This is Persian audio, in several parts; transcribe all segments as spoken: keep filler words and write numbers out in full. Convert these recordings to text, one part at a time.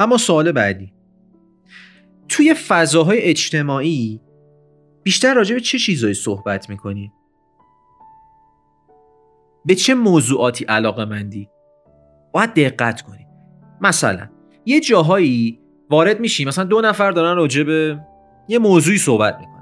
اما سوال بعدی، توی فضاهای اجتماعی بیشتر راجع به چه چیزایی صحبت میکنی؟ به چه موضوعاتی علاقه‌مندی؟ باید دقت کنی. مثلا یه جاهایی وارد میشی، مثلا دو نفر دارن راجع به یه موضوعی صحبت میکنن.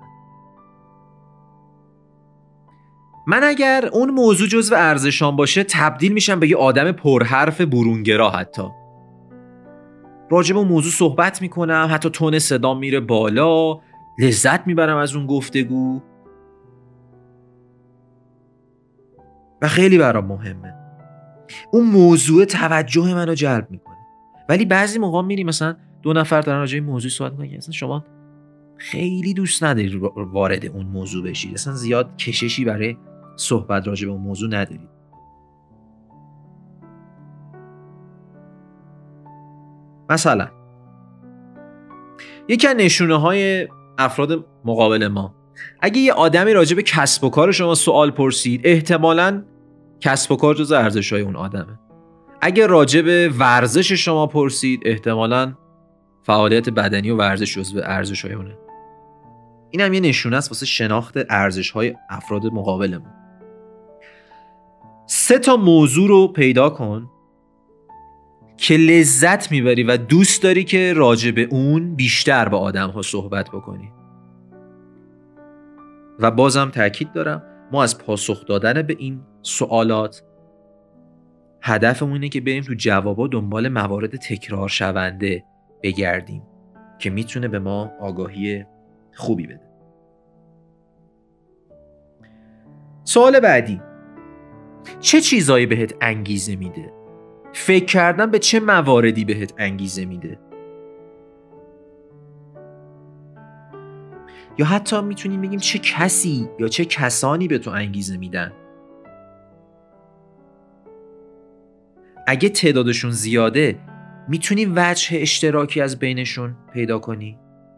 من اگر اون موضوع جزو ارزشام باشه تبدیل میشم به یه آدم پرحرف برونگرا، حتی راجع به اون موضوع صحبت میکنم، حتی تون صدام میره بالا، لذت میبرم از اون گفتگو و خیلی برام مهمه. اون موضوع توجه منو جلب میکنه. ولی بعضی موقع میری مثلا دو نفر دارن راجع به موضوع صحبت میکنن، اصلا شما خیلی دوست ندارید وارد اون موضوع بشید، اصلا زیاد کششی برای صحبت راجع به اون موضوع ندارید. مثلا یکی از نشونه های افراد مقابل ما، اگه یه آدمی راجع به کسب و کار شما سوال پرسید، احتمالاً کسب و کار جز ارزش‌های اون آدمه. اگه راجع به ورزش شما پرسید، احتمالاً فعالیت بدنی و ورزش جزو ارزش‌های اونه. این هم یه نشونه است واسه شناخت ارزش‌های افراد مقابل ما. سه تا موضوع رو پیدا کن که لذت میبری و دوست داری که راجع به اون بیشتر با آدم‌ها صحبت بکنی. و بازم تأکید دارم، ما از پاسخ دادن به این سوالات هدفمون اینه که بریم تو جوابا دنبال موارد تکرار شونده بگردیم که میتونه به ما آگاهی خوبی بده. سوال بعدی، چه چیزایی بهت انگیزه میده؟ فکر کردن به چه مواردی بهت انگیزه میده؟ یا حتی میتونیم بگیم چه کسی یا چه کسانی به تو انگیزه میدن؟ اگه تعدادشون زیاده میتونیم وجه اشتراکی از بینشون پیدا کنی؟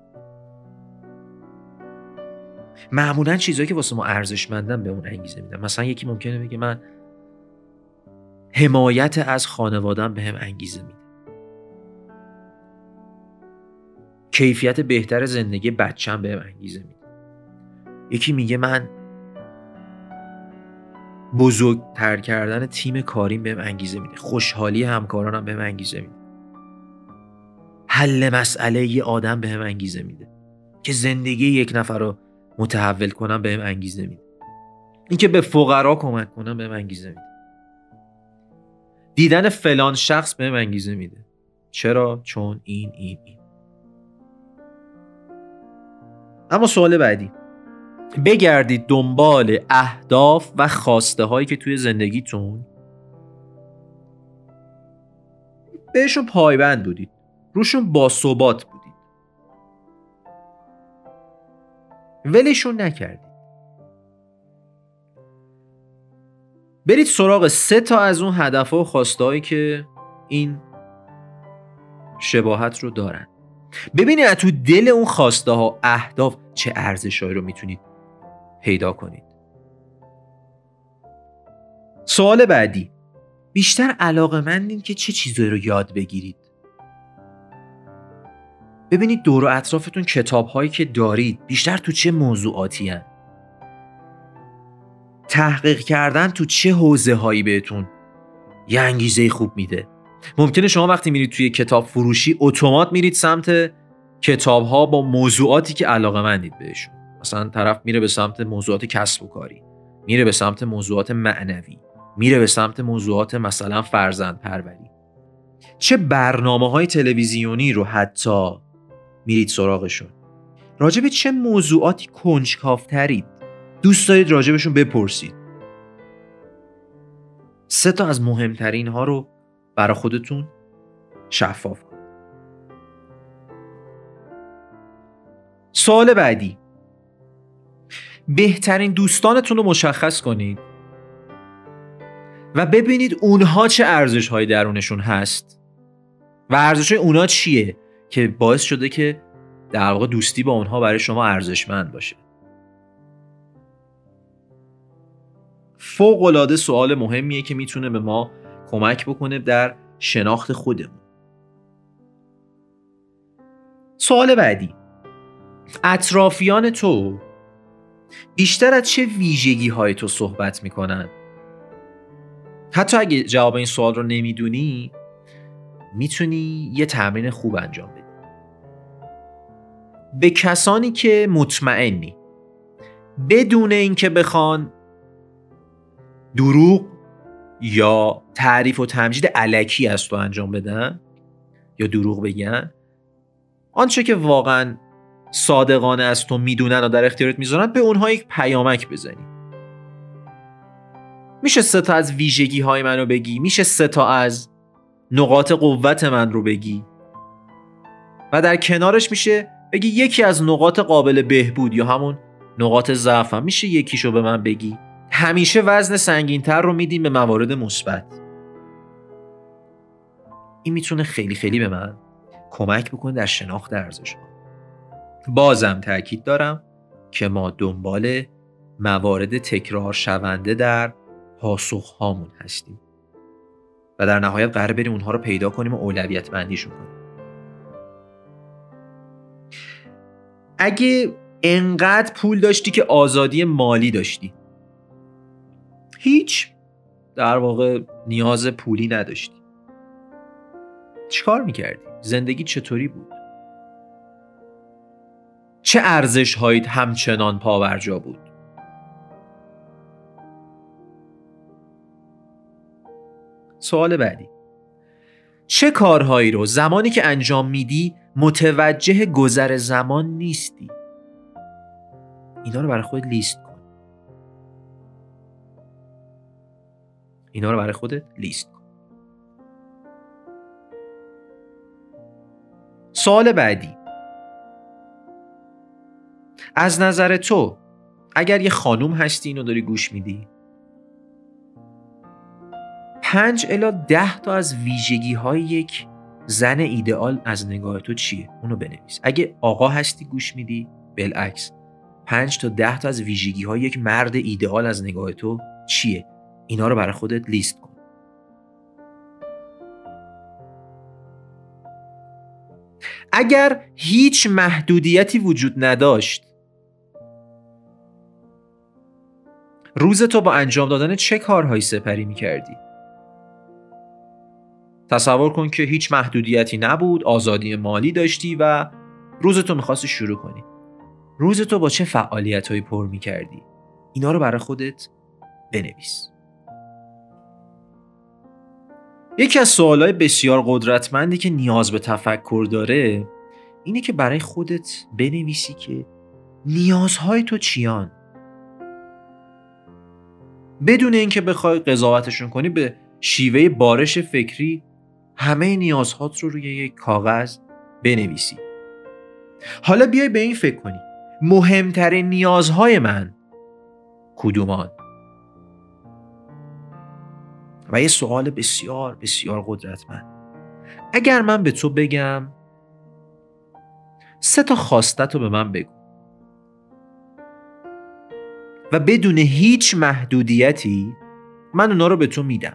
معمولاً چیزایی که واسه ما ارزشمندن به اون انگیزه میدن. مثلا یکی ممکنه بگه من حمایت از خانواده‌ام بهم انگیزه میده، کیفیت بهتر زندگی بچه‌م بهم انگیزه میده. یکی میگه من بزرگتر کردن تیم کاریم بهم انگیزه میده، خوشحالی همکارانم بهم انگیزه میده، حل مسئله یه آدم بهم انگیزه میده، که زندگی یک نفر رو متحول کنم بهم انگیزه میده، اینکه به فقرا کمک کنم بهم انگیزه میده، دیدن فلان شخص بهم انگیزه میده. چرا؟ چون این این این. اما سوال بعدی، بگردید دنبال اهداف و خواسته هایی که توی زندگیتون بهشون پایبند بودید، روشون باثبات بودید، ولشون نکردید. برید سراغ سه تا از اون هدف‌ها و خواسته هایی که این شباهت رو دارن. ببینید از تو دل اون خواسته ها، اهداف، چه ارزشایی رو میتونید پیدا کنید. سوال بعدی، بیشتر علاقه‌مندین که چه چیزایی رو یاد بگیرید؟ ببینید دور و اطرافتون کتاب‌هایی که دارید بیشتر تو چه موضوعاتی هن؟ تحقیق کردن تو چه حوزه‌هایی بهتون یه انگیزه خوب میده؟ ممکنه شما وقتی میرید توی کتاب فروشی اتومات میرید سمت کتاب‌ها با موضوعاتی که علاقه‌مندید بهشون. مثلا طرف میره به سمت موضوعات کسب و کاری، میره به سمت موضوعات معنوی، میره به سمت موضوعات مثلا فرزند پروری. چه برنامه‌های تلویزیونی رو حتی میرید سراغشون؟ راجع به چه موضوعاتی کنجکاوترید؟ دوست دارید راجبشون بپرسید. سه تا از مهمترین ها رو برای خودتون شفاف کنید. سوال بعدی، بهترین دوستانتون رو مشخص کنید و ببینید اونها چه ارزش‌هایی درونشون هست و ارزش‌های اونها چیه که باعث شده که در واقع دوستی با اونها برای شما ارزشمند باشه. فوق‌العاده سوال مهمیه که میتونه به ما کمک بکنه در شناخت خودمون. سوال بعدی، اطرافیان تو بیشتر از چه ویژگی های تو صحبت میکنن؟ حتی اگه جواب این سوال رو نمیدونی میتونی یه تمرین خوب انجام بدی. به کسانی که مطمئنی بدون اینکه بخوان دروغ یا تعریف و تمجید الکی از تو انجام بدن یا دروغ بگن، آنچه که واقعا صادقانه از تو میدونن و در اختیارت میذارن، به اونها یک پیامک بزنی. میشه سه تا از ویژگی های من رو بگی، میشه سه تا از نقاط قوت من رو بگی و در کنارش میشه بگی یکی از نقاط قابل بهبود یا همون نقاط ضعفم میشه یکیشو به من بگی. همیشه وزن سنگین‌تر رو میدیم به موارد مثبت. این میتونه خیلی خیلی به من کمک بکنه در شناخت ارزش‌ها. بازم تاکید دارم که ما دنبال موارد تکرار شونده در پاسخ‌هامون هستیم و در نهایت قراره بریم اونها رو پیدا کنیم و اولویت بندیشون کنیم. اگه انقدر پول داشتی که آزادی مالی داشتی، هیچ در واقع نیاز پولی نداشتی، چیکار میکردی؟ زندگی چطوری بود؟ چه ارزش هایی همچنان پاورجا بود؟ سوال بعدی، چه کارهایی رو زمانی که انجام میدی متوجه گذر زمان نیستی؟ اینا رو برای خودت لیست کن. اینا رو برای خودت لیست کن. سوال بعدی، از نظر تو اگر یه خانوم هستی اینو داری گوش میدی، پنج الا ده تا از ویژگی های یک زن ایدئال از نگاه تو چیه؟ اونو بنویس. اگه آقا هستی گوش میدی، بالعکس پنج تا ده تا از ویژگی های یک مرد ایدئال از نگاه تو چیه؟ اینا رو برای خودت لیست کن. اگر هیچ محدودیتی وجود نداشت، روز تو با انجام دادن چه کارهایی سپری میکردی؟ تصور کن که هیچ محدودیتی نبود، آزادی مالی داشتی و روز تو میخواستی شروع کنی. روز تو با چه فعالیتایی پر میکردی؟ اینا رو برای خودت بنویس. یکی از سوالای بسیار قدرتمندی که نیاز به تفکر داره اینه که برای خودت بنویسی که نیازهای تو چیان، بدون اینکه بخوای قضاوتشون کنی. به شیوه بارش فکری همه نیازهات رو روی یک کاغذ بنویسی. حالا بیای به این فکر کنی مهمترین نیازهای من کدومان؟ و یه سوال بسیار بسیار قدرتمند. اگر من به تو بگم سه تا خواستت رو به من بگو و بدون هیچ محدودیتی من اونا رو به تو میدم،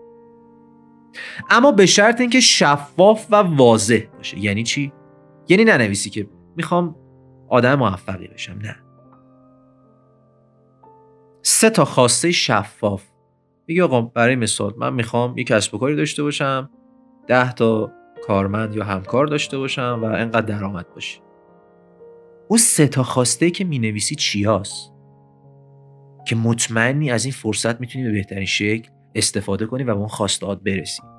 اما به شرط اینکه شفاف و واضح باشه. یعنی چی؟ یعنی ننویسی که میخوام آدم موفقی بشم، نه، سه تا خواسته شفاف. میگه آقا برای مثال من میخوام یک کسب و کاری داشته باشم، ده تا کارمند یا همکار داشته باشم و اینقدر درآمد باشه. اون سه تا خواسته که مینویسی چیاست که مطمئنی از این فرصت میتونی به بهترین شکل استفاده کنی و به اون خواستهات برسی؟